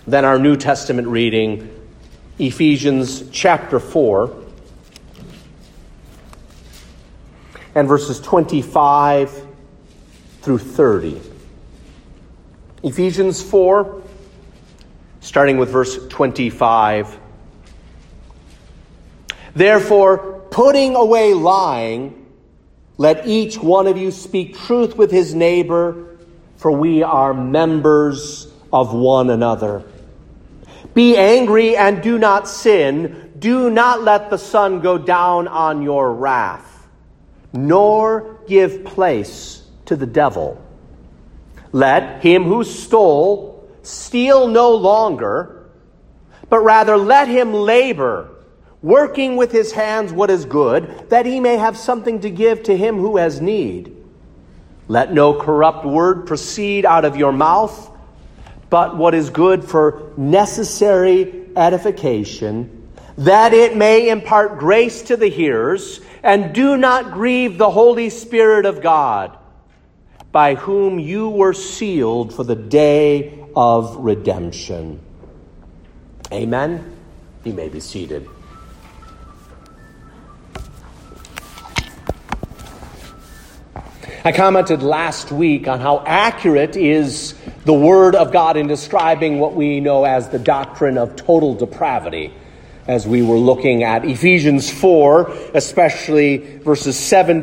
Then our New Testament reading, Ephesians chapter 4, and verses 25 through 30. Ephesians 4, starting with verse 25. Therefore, putting away lying, let each one of you speak truth with his neighbor, for we are members of one another. Be angry and do not sin. Do not let the sun go down on your wrath, nor give place to the devil. Let him who stole steal no longer, but rather let him labor, working with his hands what is good, that he may have something to give to him who has need. Let no corrupt word proceed out of your mouth, but what is good for necessary edification, that it may impart grace to the hearers. And do not grieve the Holy Spirit of God, by whom you were sealed for the day of redemption. Amen. You may be seated. I commented last week on how accurate is the Word of God in describing what we know as the doctrine of total depravity, as we were looking at Ephesians 4, especially verses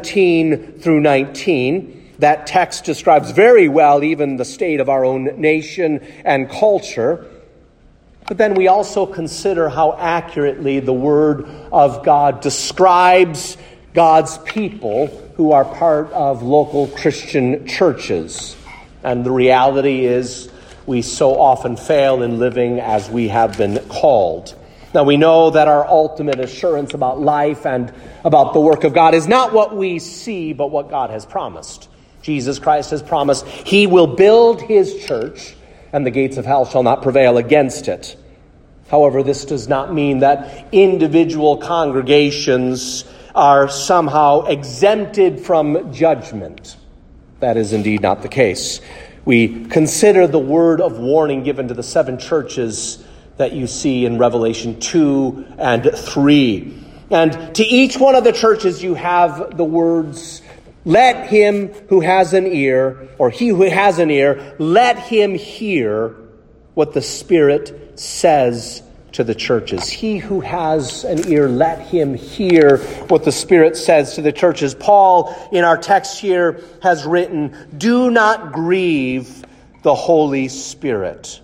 17 through 19. That text describes very well even the state of our own nation and culture. But then we also consider how accurately the Word of God describes God's people who are part of local Christian churches. And the reality is we so often fail in living as we have been called. Now we know that our ultimate assurance about life and about the work of God is not what we see, but what God has promised. Jesus Christ has promised he will build his church, and the gates of hell shall not prevail against it. However, this does not mean that individual congregations are somehow exempted from judgment. That is indeed not the case. We consider the word of warning given to the 7 churches that you see in Revelation 2 and 3. And to each one of the churches you have the words, let him who has an ear, or he who has an ear, let him hear what the Spirit says to the churches. He who has an ear, let him hear what the Spirit says to the churches. Paul, in our text here, has written, do not grieve the Holy Spirit.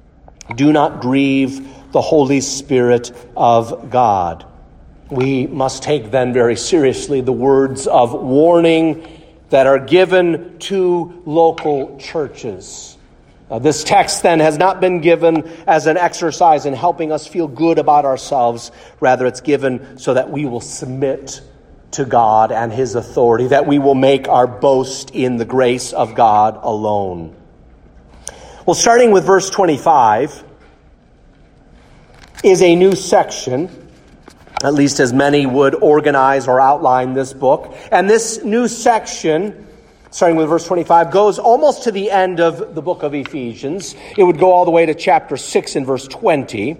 Do not grieve the Holy Spirit of God. We must take then very seriously the words of warning that are given to local churches. This text then has not been given as an exercise in helping us feel good about ourselves. Rather, it's given so that we will submit to God and his authority, that we will make our boast in the grace of God alone. Well, starting with verse 25 is a new section, at least as many would organize or outline this book. And this new section, starting with verse 25, goes almost to the end of the book of Ephesians. It would go all the way to chapter 6 and verse 20.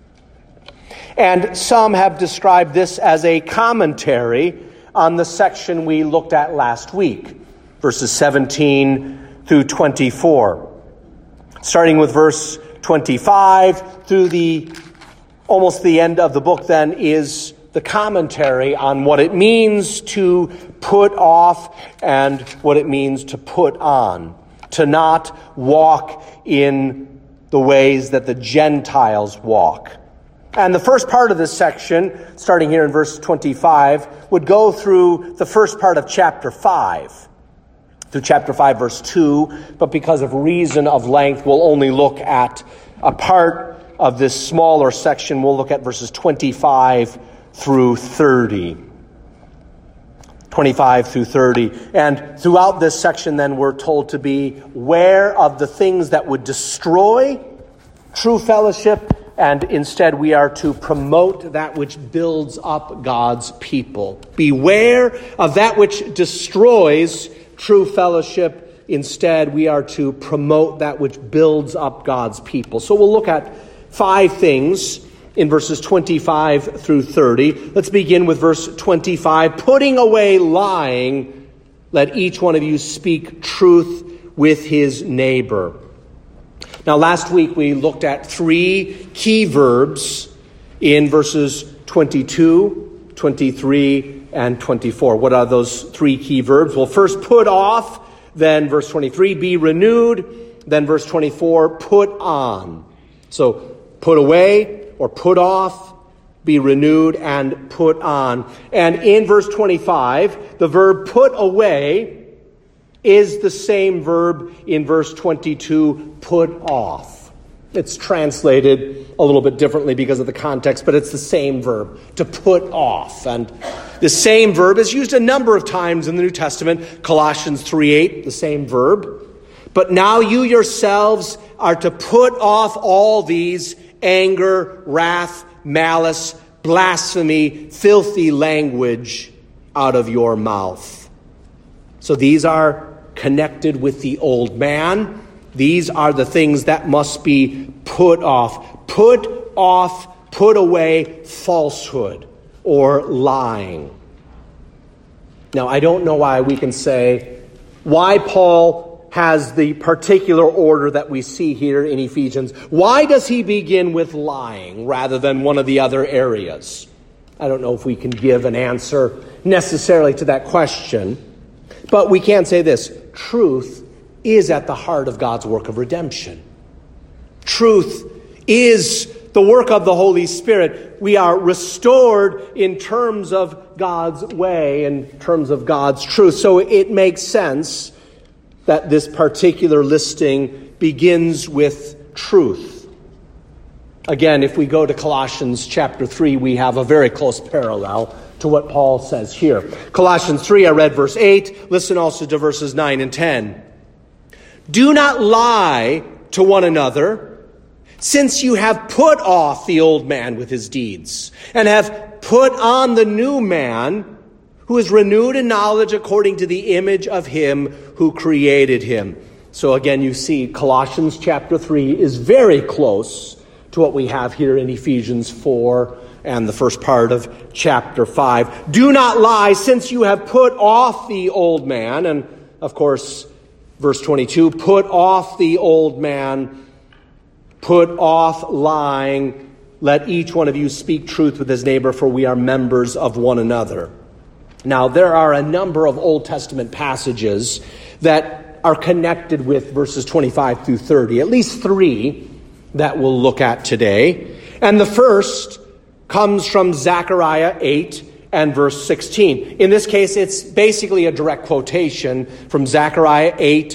And some have described this as a commentary on the section we looked at last week, verses 17 through 24. Starting with verse 25 through almost the end of the book then is the commentary on what it means to put off and what it means to put on, to not walk in the ways that the Gentiles walk. And the first part of this section, starting here in verse 25, would go through the first part of chapter 5, through chapter 5, verse 2, but because of reason of length, we'll only look at a part of this smaller section. We'll look at verses 25 through 30. 25 through 30. And throughout this section, then, we're told to be aware of the things that would destroy true fellowship, and instead we are to promote that which builds up God's people. Beware of that which destroys true fellowship, instead we are to promote that which builds up God's people. So we'll look at 5 things in verses 25 through 30. Let's begin with verse 25. Putting away lying, let each one of you speak truth with his neighbor. Now, last week we looked at 3 key verbs in verses 22, 23, and 24. What are those 3 key verbs? Well, first, put off, then verse 23, be renewed, then verse 24, put on. So, put away or put off, be renewed, and put on. And in verse 25, the verb put away is the same verb in verse 22, put off. It's translated a little bit differently because of the context, but it's the same verb, to put off. And the same verb is used a number of times in the New Testament. Colossians 3:8, the same verb. But now you yourselves are to put off all these: anger, wrath, malice, blasphemy, filthy language out of your mouth. So these are connected with the old man. These are the things that must be put off. Put off, put away falsehood or lying. Now, I don't know why we can say why Paul has the particular order that we see here in Ephesians. Why does he begin with lying rather than one of the other areas? I don't know if we can give an answer necessarily to that question. But we can say this: truth is at the heart of God's work of redemption. Truth is the work of the Holy Spirit. We are restored in terms of God's way, in terms of God's truth. So it makes sense that this particular listing begins with truth. Again, if we go to Colossians chapter 3, we have a very close parallel to what Paul says here. Colossians 3, I read verse 8. Listen also to verses 9 and 10. Do not lie to one another, since you have put off the old man with his deeds, and have put on the new man, who is renewed in knowledge according to the image of him who created him. So again, you see Colossians chapter 3 is very close to what we have here in Ephesians 4 and the first part of chapter 5. Do not lie, since you have put off the old man. And of course, verse 22, put off the old man, put off lying. Let each one of you speak truth with his neighbor, for we are members of one another. Now, there are a number of Old Testament passages that are connected with verses 25 through 30, at least 3 that we'll look at today. And the first comes from Zechariah 8 and verse 16. In this case, it's basically a direct quotation from Zechariah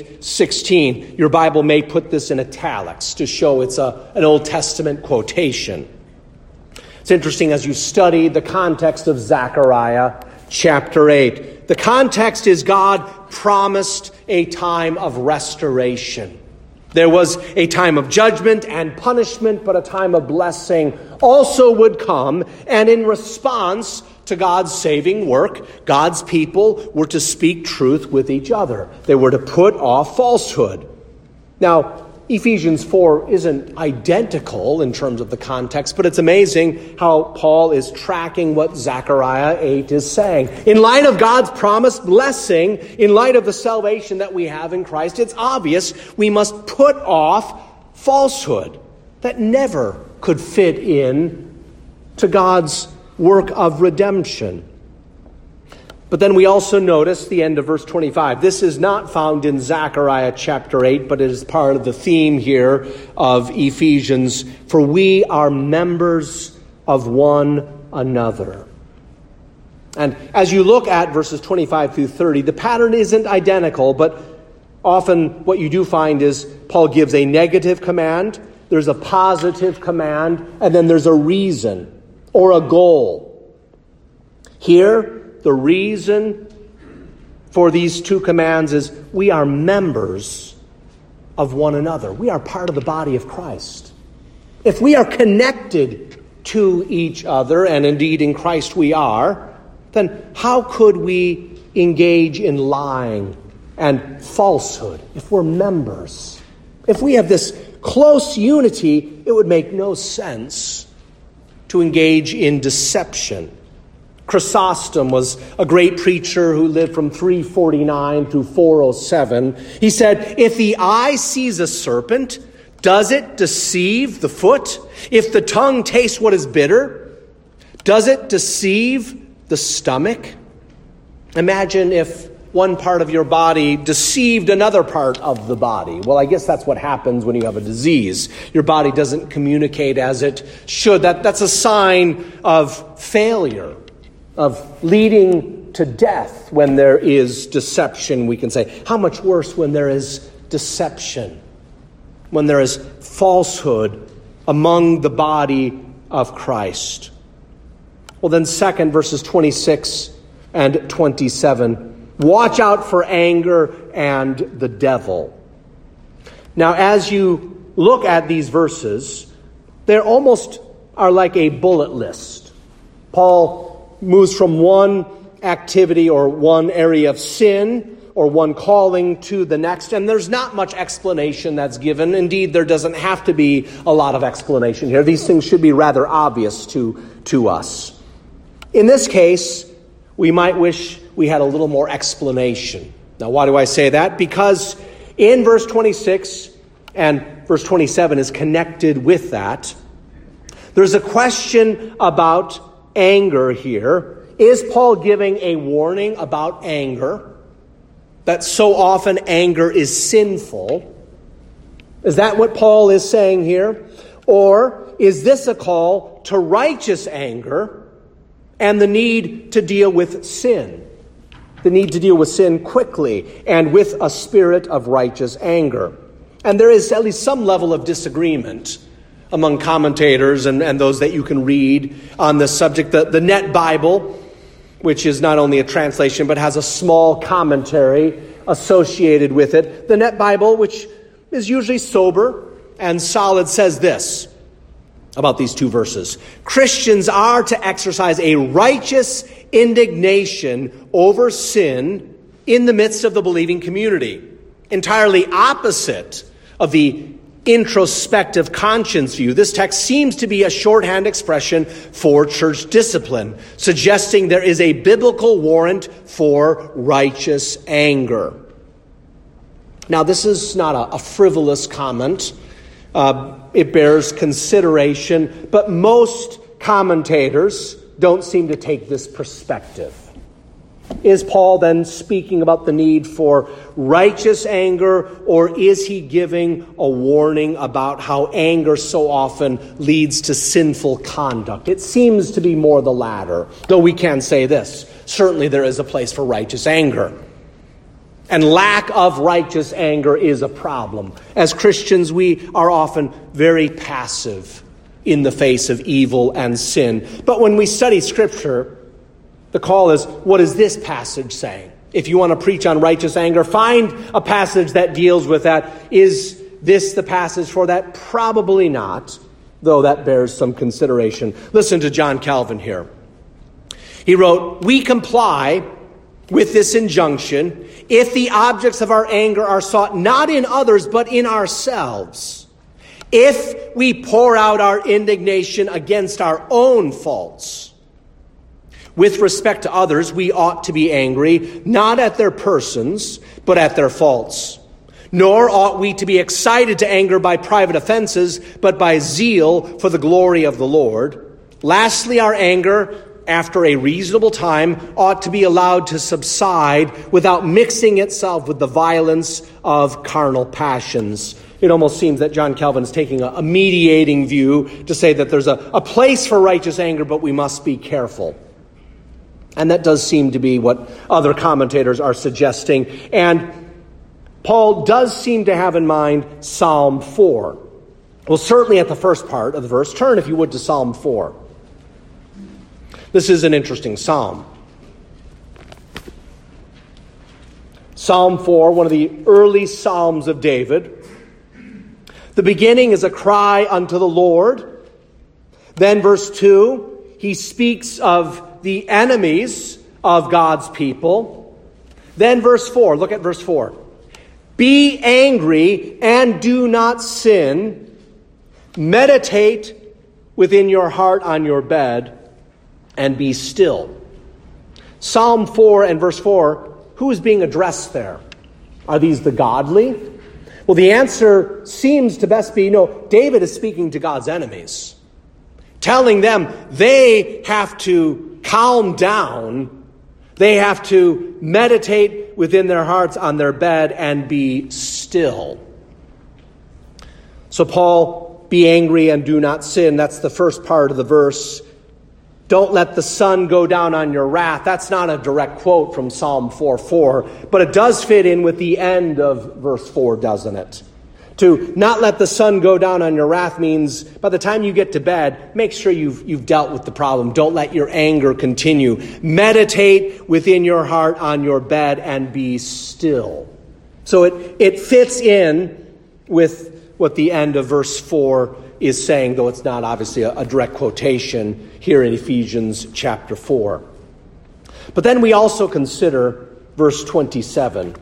8:16. Your Bible may put this in italics to show it's an Old Testament quotation. It's interesting as you study the context of Zechariah chapter 8. The context is God promised a time of restoration. There was a time of judgment and punishment, but a time of blessing also would come. And in response to God's saving work, God's people were to speak truth with each other. They were to put off falsehood. Now, Ephesians 4 isn't identical in terms of the context, but it's amazing how Paul is tracking what Zechariah 8 is saying. In light of God's promised blessing, in light of the salvation that we have in Christ, it's obvious we must put off falsehood that never could fit in to God's work of redemption. But then we also notice the end of verse 25. This is not found in Zechariah chapter 8, but it is part of the theme here of Ephesians. For we are members of one another. And as you look at verses 25 through 30, the pattern isn't identical, but often what you do find is Paul gives a negative command, there's a positive command, and then there's a reason or a goal. Here, the reason for these two commands is we are members of one another. We are part of the body of Christ. If we are connected to each other, and indeed in Christ we are, then how could we engage in lying and falsehood, if we're members. If we have this close unity, it would make no sense to engage in deception. Chrysostom was a great preacher who lived from 349 through 407. He said, if the eye sees a serpent, does it deceive the foot? If the tongue tastes what is bitter, does it deceive the stomach? Imagine if one part of your body deceived another part of the body. Well, I guess that's what happens when you have a disease. Your body doesn't communicate as it should. That's a sign of failure, of leading to death when there is deception, we can say. How much worse when there is deception, when there is falsehood among the body of Christ. Well, then second, verses 26 and 27. Watch out for anger and the devil. Now, as you look at these verses, they almost are like a bullet list. Paul moves from one activity or one area of sin or one calling to the next, and there's not much explanation that's given. Indeed, there doesn't have to be a lot of explanation here. These things should be rather obvious to us. In this case, we might wish we had a little more explanation. Now, why do I say that? Because in verse 26 and verse 27 is connected with that. There's a question about anger here. Is Paul giving a warning about anger? That so often anger is sinful. Is that what Paul is saying here? Or is this a call to righteous anger and the need to deal with sin? The need to deal with sin quickly and with a spirit of righteous anger. And there is at least some level of disagreement among commentators and those that you can read on this subject. The Net Bible, which is not only a translation but has a small commentary associated with it. The Net Bible, which is usually sober and solid, says this about these two verses. Christians are to exercise a righteous indignation over sin in the midst of the believing community, entirely opposite of the introspective conscience view. This text seems to be a shorthand expression for church discipline, suggesting there is a biblical warrant for righteous anger. Now, this is not a frivolous comment. It bears consideration, but most commentators don't seem to take this perspective. Is Paul then speaking about the need for righteous anger, or is he giving a warning about how anger so often leads to sinful conduct? It seems to be more the latter, though we can say this. Certainly there is a place for righteous anger. And lack of righteous anger is a problem. As Christians, we are often very passive in the face of evil and sin. But when we study Scripture, the call is, what is this passage saying? If you want to preach on righteous anger, find a passage that deals with that. Is this the passage for that? Probably not, though that bears some consideration. Listen to John Calvin here. He wrote, "We comply with this injunction if the objects of our anger are sought not in others but in ourselves. If we pour out our indignation against our own faults. With respect to others, we ought to be angry, not at their persons, but at their faults. Nor ought we to be excited to anger by private offenses, but by zeal for the glory of the Lord. Lastly, our anger, after a reasonable time, ought to be allowed to subside without mixing itself with the violence of carnal passions." It almost seems that John Calvin is taking a mediating view to say that there's a place for righteous anger, but we must be careful. And that does seem to be what other commentators are suggesting. And Paul does seem to have in mind Psalm 4. Well, certainly at the first part of the verse, turn, if you would, to Psalm 4. This is an interesting psalm. Psalm 4, one of the early psalms of David. The beginning is a cry unto the Lord. Then verse 2, he speaks of the enemies of God's people. Then verse 4, look at verse 4. Be angry and do not sin. Meditate within your heart on your bed and be still. Psalm 4 and verse 4, who is being addressed there? Are these the godly? Well, the answer seems to best be, no, David is speaking to God's enemies, telling them they have to calm down. They have to meditate within their hearts on their bed and be still. So Paul, be angry and do not sin. That's the first part of the verse. Don't let the sun go down on your wrath. That's not a direct quote from Psalm 4:4, but it does fit in with the end of verse 4, doesn't it? To not let the sun go down on your wrath means by the time you get to bed, make sure you've dealt with the problem. Don't let your anger continue. Meditate within your heart on your bed and be still. So it fits in with what the end of verse 4 is saying, though it's not obviously a direct quotation here in Ephesians chapter 4. But then we also consider verse 27.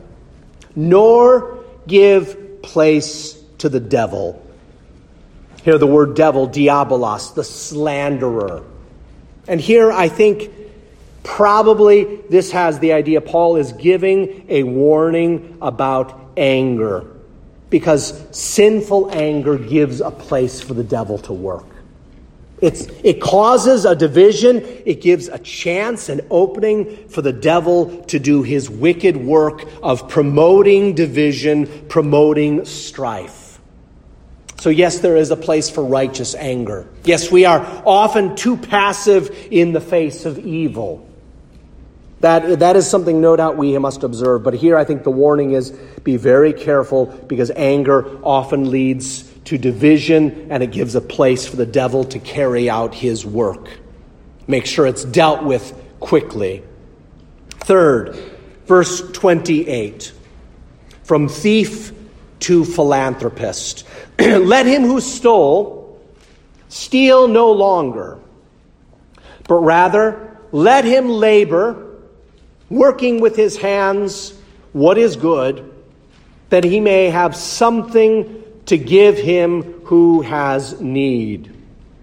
Nor give place to the devil. Here the word devil, diabolos, the slanderer. And here I think probably this has the idea Paul is giving a warning about anger, because sinful anger gives a place for the devil to work. It causes a division. It gives a chance, an opening for the devil to do his wicked work of promoting division, promoting strife. So yes, there is a place for righteous anger. Yes, we are often too passive in the face of evil. That is something no doubt we must observe. But here I think the warning is be very careful, because anger often leads to division, and it gives a place for the devil to carry out his work. Make sure it's dealt with quickly. Third, verse 28. From thief to philanthropist. Let him who stole steal no longer, but rather let him labor, working with his hands what is good, that he may have something to give him who has need.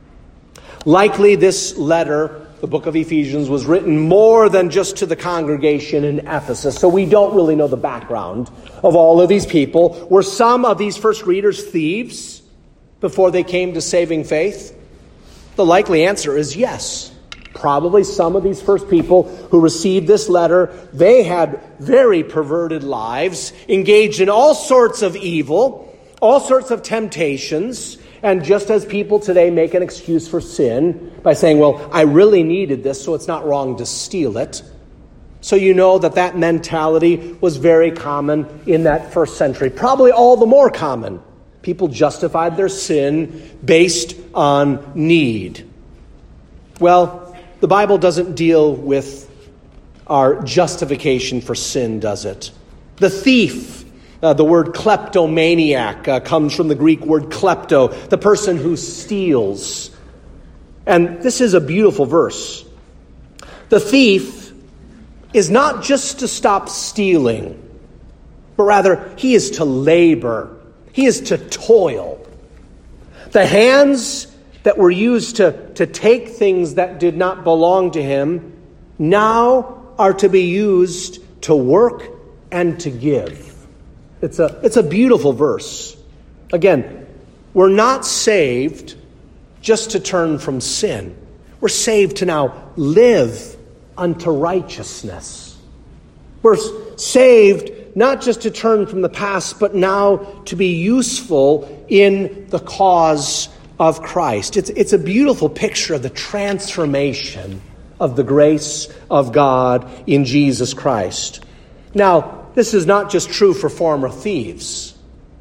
Likely this letter, the book of Ephesians, was written more than just to the congregation in Ephesus, so we don't really know the background of all of these people. Were some of these first readers thieves before they came to saving faith? The likely answer is yes. Probably some of these first people who received this letter, they had very perverted lives, engaged in all sorts of evil, all sorts of temptations, and just as people today make an excuse for sin by saying, well, I really needed this, so it's not wrong to steal it. So you know that mentality was very common in that first century, probably all the more common. People justified their sin based on need. Well, the Bible doesn't deal with our justification for sin, does it? The thief, the word kleptomaniac comes from the Greek word klepto, the person who steals. And this is a beautiful verse. The thief is not just to stop stealing, but rather he is to labor. He is to toil. The hands that were used to take things that did not belong to him now are to be used to work and to give. It's a beautiful verse. Again, we're not saved just to turn from sin. We're saved to now live unto righteousness. We're saved not just to turn from the past, but now to be useful in the cause of Christ. It's a beautiful picture of the transformation of the grace of God in Jesus Christ. Now, this is not just true for former thieves.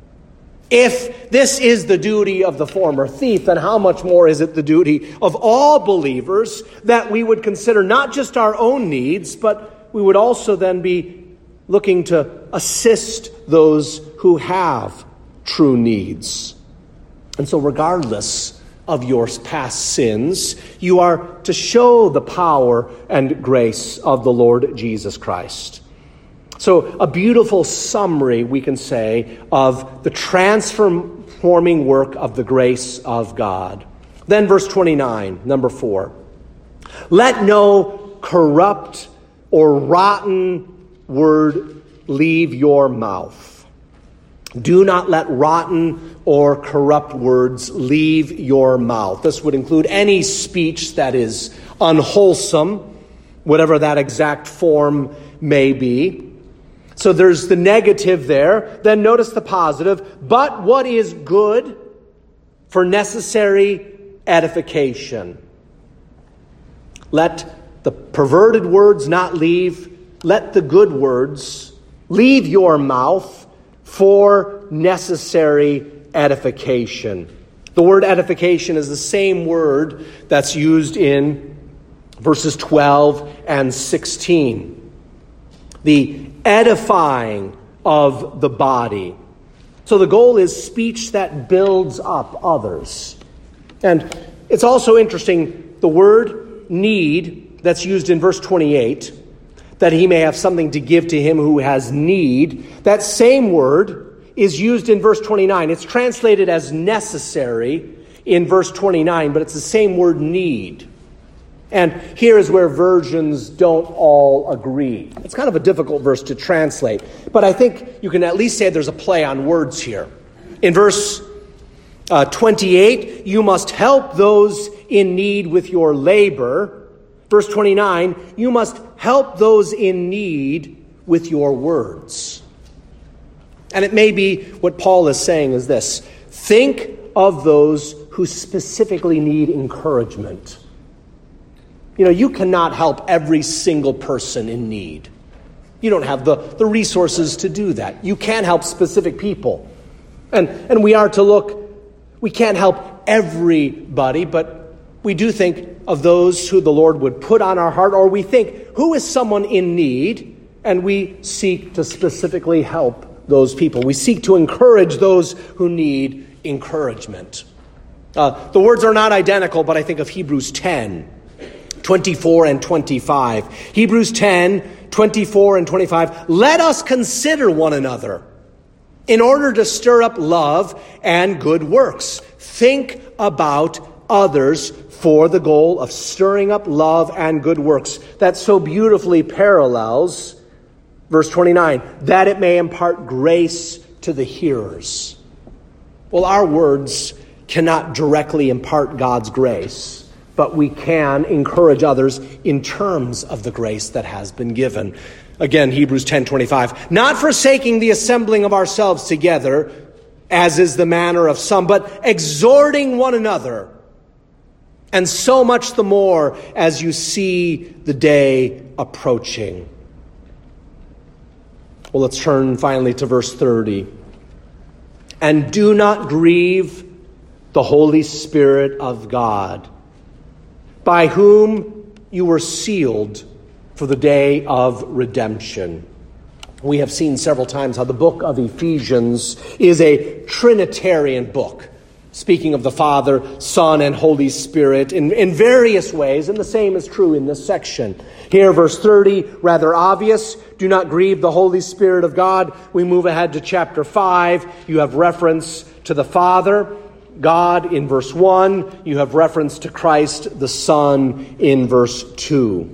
If this is the duty of the former thief, then how much more is it the duty of all believers that we would consider not just our own needs, but we would also then be looking to assist those who have true needs. And so regardless of your past sins, you are to show the power and grace of the Lord Jesus Christ. So a beautiful summary, we can say, of the transforming work of the grace of God. Then verse 29, number 4. Let no corrupt or rotten word leave your mouth. Do not let rotten or corrupt words leave your mouth. This would include any speech that is unwholesome, whatever that exact form may be. So there's the negative there. Then notice the positive. But what is good for necessary edification? Let the perverted words not leave. Let the good words leave your mouth for necessary edification. The word edification is the same word that's used in verses 12 and 16. The edifying of the body. So the goal is speech that builds up others. And it's also interesting, the word need that's used in verse 28, that he may have something to give to him who has need. That same word is used in verse 29. It's translated as necessary in verse 29, but it's the same word need. And here is where versions don't all agree. It's kind of a difficult verse to translate, but I think you can at least say there's a play on words here. In verse 28, you must help those in need with your labor. Verse 29, you must help those in need with your words. And it may be what Paul is saying is this: think of those who specifically need encouragement. You know, you cannot help every single person in need. You don't have the resources to do that. You can help specific people. And we are to look, we can't help everybody, but we do think of those who the Lord would put on our heart, or we think, who is someone in need? And we seek to specifically help those people. We seek to encourage those who need encouragement. The words are not identical, but I think of Hebrews 10, 24 and 25. Hebrews 10, 24 and 25. Let us consider one another in order to stir up love and good works. Think about others for the goal of stirring up love and good works. That so beautifully parallels verse 29, that it may impart grace to the hearers. Well, our words cannot directly impart God's grace, but we can encourage others in terms of the grace that has been given. Again, Hebrews 10:25, not forsaking the assembling of ourselves together, as is the manner of some, but exhorting one another, and so much the more as you see the day approaching. Well, let's turn finally to verse 30. And do not grieve the Holy Spirit of God, by whom you were sealed for the day of redemption. We have seen several times how the book of Ephesians is a Trinitarian book, speaking of the Father, Son, and Holy Spirit in various ways, and the same is true in this section. Here, verse 30, rather obvious, do not grieve the Holy Spirit of God. We move ahead to chapter 5. You have reference to the Father, God, in verse 1. You have reference to Christ, the Son, in verse 2.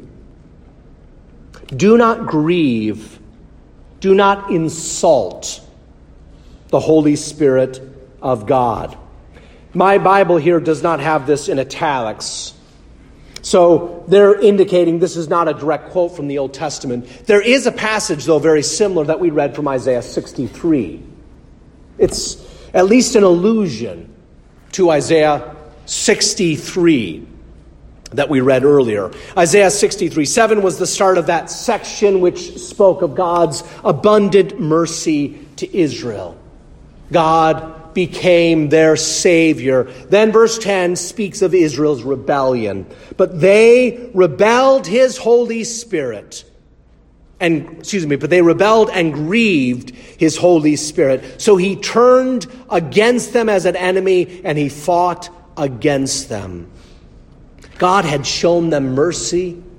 Do not grieve, do not insult the Holy Spirit of God. My Bible here does not have this in italics. So they're indicating this is not a direct quote from the Old Testament. There is a passage, though, very similar that we read from Isaiah 63. It's at least an allusion to Isaiah 63 that we read earlier. Isaiah 63:7 was the start of that section which spoke of God's abundant mercy to Israel. God became their Savior. Then verse 10 speaks of Israel's rebellion. But they rebelled his Holy Spirit. But they rebelled and grieved his Holy Spirit. So he turned against them as an enemy, and he fought against them. God had shown them mercy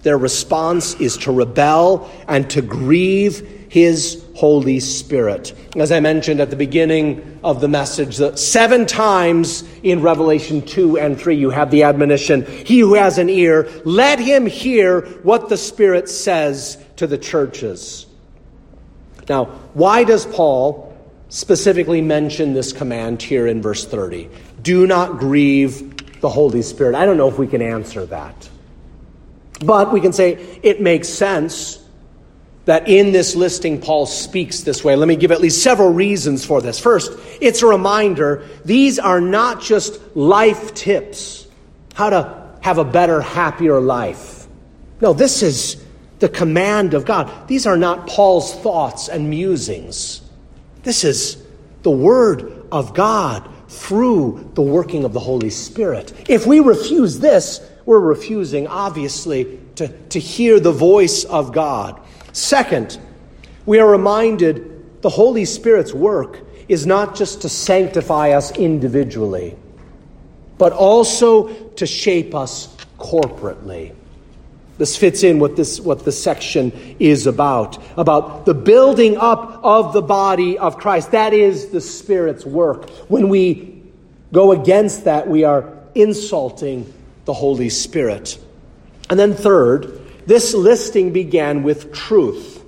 Their response is to rebel and to grieve his Holy Spirit. As I mentioned at the beginning of the message, 7 times in Revelation 2 and 3, you have the admonition, he who has an ear, let him hear what the Spirit says to the churches. Now, why does Paul specifically mention this command here in verse 30? Do not grieve the Holy Spirit. I don't know if we can answer that. But we can say it makes sense that in this listing, Paul speaks this way. Let me give at least several reasons for this. First, it's a reminder, these are not just life tips, how to have a better, happier life. No, this is the command of God. These are not Paul's thoughts and musings. This is the Word of God through the working of the Holy Spirit. If we refuse this, we're refusing, obviously, to hear the voice of God. Second, we are reminded the Holy Spirit's work is not just to sanctify us individually, but also to shape us corporately. This fits in what this section is about the building up of the body of Christ. That is the Spirit's work. When we go against that, we are insulting the Holy Spirit. And then third, this listing began with truth.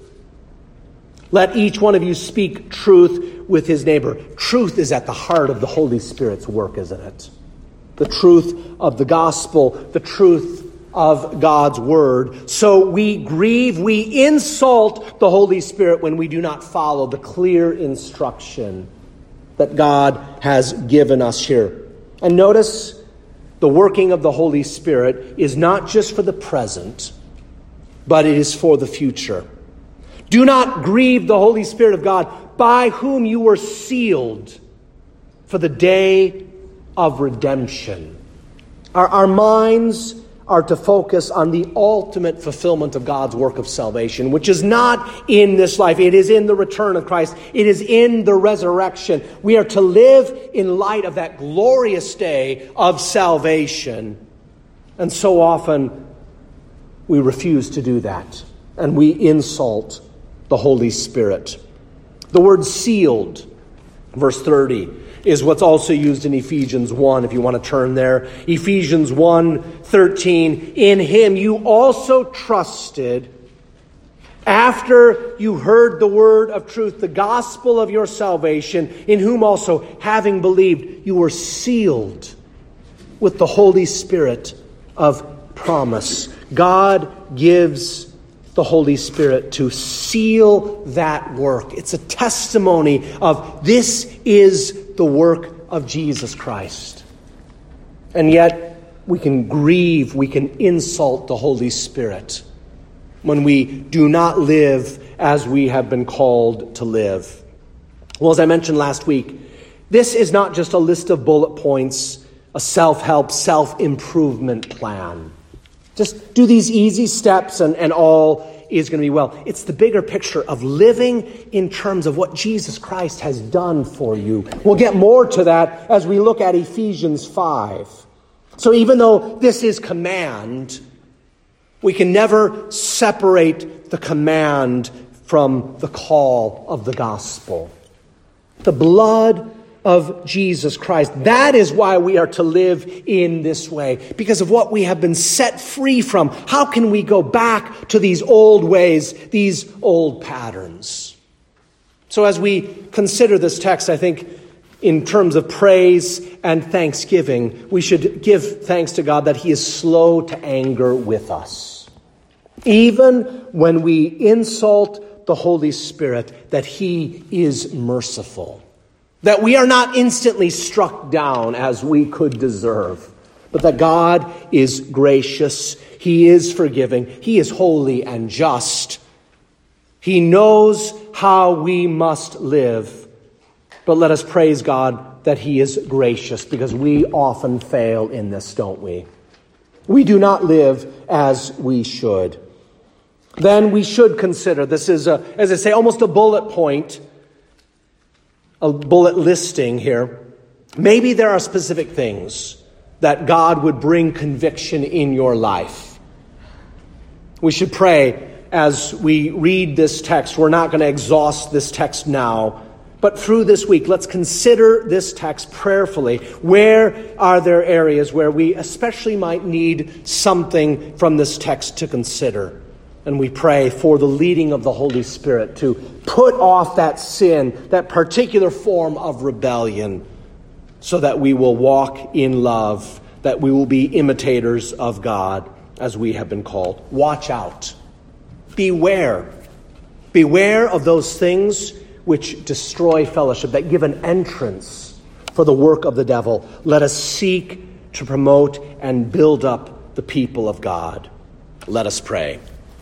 Let each one of you speak truth with his neighbor. Truth is at the heart of the Holy Spirit's work, isn't it? The truth of the gospel, the truth of God's word. So we grieve, we insult the Holy Spirit when we do not follow the clear instruction that God has given us here. And notice, the working of the Holy Spirit is not just for the present, but it is for the future. Do not grieve the Holy Spirit of God, by whom you were sealed for the day of redemption. Our minds are to focus on the ultimate fulfillment of God's work of salvation, which is not in this life. It is in the return of Christ. It is in the resurrection. We are to live in light of that glorious day of salvation. And so often we refuse to do that, and we insult the Holy Spirit. The word sealed, verse 30, is what's also used in Ephesians 1, if you want to turn there. Ephesians 1:13, in him you also trusted, after you heard the word of truth, the gospel of your salvation, in whom also, having believed, you were sealed with the Holy Spirit of promise. God gives the Holy Spirit to seal that work. It's a testimony of this is the work of Jesus Christ. And yet we can grieve, we can insult the Holy Spirit when we do not live as we have been called to live. Well, as I mentioned last week, this is not just a list of bullet points, a self-help, self-improvement plan. Just do these easy steps and all is going to be well. It's the bigger picture of living in terms of what Jesus Christ has done for you. We'll get more to that as we look at Ephesians 5. So even though this is command, we can never separate the command from the call of the gospel. The blood of Jesus Christ. That is why we are to live in this way, because of what we have been set free from. How can we go back to these old ways, these old patterns? So as we consider this text, I think in terms of praise and thanksgiving, we should give thanks to God that he is slow to anger with us. Even when we insult the Holy Spirit, that he is merciful. That we are not instantly struck down as we could deserve, but that God is gracious, he is forgiving, he is holy and just. He knows how we must live. But let us praise God that he is gracious, because we often fail in this, don't we? We do not live as we should. Then we should consider, this is, as I say, almost a bullet point, a bullet listing here. Maybe there are specific things that God would bring conviction in your life. We should pray as we read this text. We're not going to exhaust this text now, but through this week, let's consider this text prayerfully. Where are there areas where we especially might need something from this text to consider? And we pray for the leading of the Holy Spirit to put off that sin, that particular form of rebellion, so that we will walk in love, that we will be imitators of God as we have been called. Watch out. Beware. Beware of those things which destroy fellowship, that give an entrance for the work of the devil. Let us seek to promote and build up the people of God. Let us pray.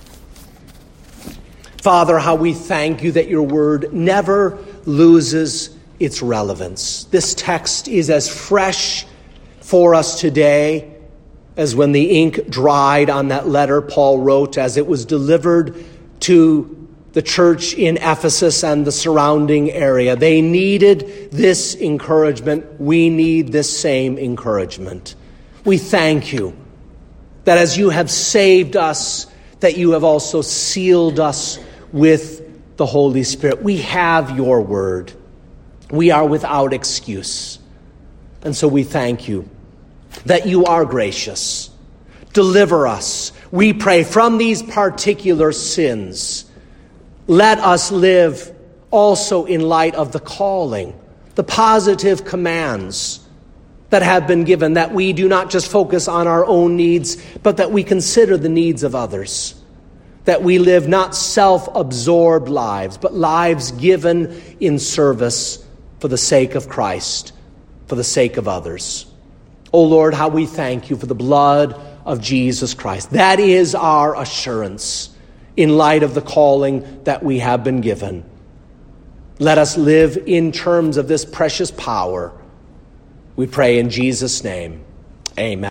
Father, how we thank you that your word never loses its relevance. This text is as fresh for us today as when the ink dried on that letter Paul wrote as it was delivered to the church in Ephesus and the surrounding area. They needed this encouragement. We need this same encouragement. We thank you that as you have saved us, that you have also sealed us with the Holy Spirit. We have your word. We are without excuse. And so we thank you that you are gracious. Deliver us, we pray, from these particular sins. Let us live also in light of the calling, the positive commands that have been given, that we do not just focus on our own needs, but that we consider the needs of others, that we live not self-absorbed lives, but lives given in service for the sake of Christ, for the sake of others. O Lord, how we thank you for the blood of Jesus Christ. That is our assurance in light of the calling that we have been given. Let us live in terms of this precious power. We pray in Jesus' name. Amen.